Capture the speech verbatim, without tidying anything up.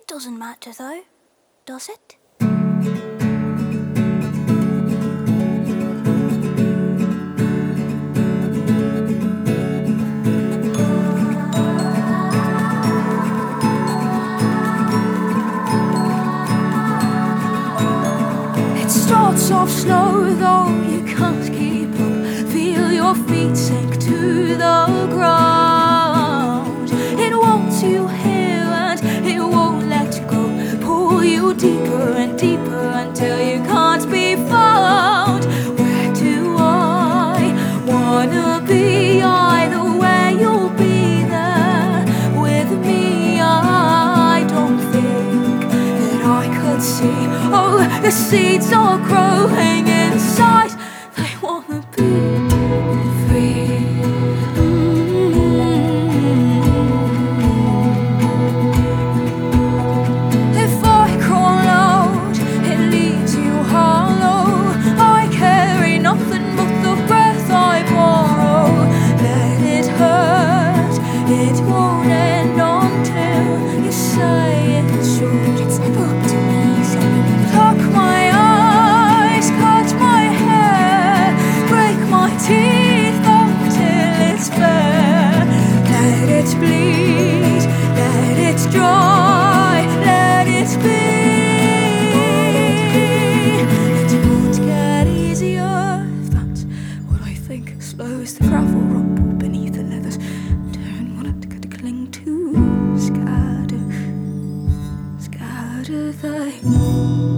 It doesn't matter though, does it? It starts off slow though you can't keep up. Feel your feet sink to the ground. It wants you here and it won't let you go. Pull you deeper and deeper until you can't be found. Where do I wanna be? Either way you'll be there with me. I don't think that I could see. Oh, the seeds are growing inside. They wanna be free. If I crawl out, it leaves you hollow. I carry nothing but the breath I borrow. Let it hurt, it won't end until you say it should. It's never up to me, so pluck my eyes, cut my hair, break my teeth until it's bare. Let it bleed, let it dry, let it be. It won't get easier if that's what I think. Slows the gravel rumble beneath the leathers. Don't want it to cling to. Scatter, scatter they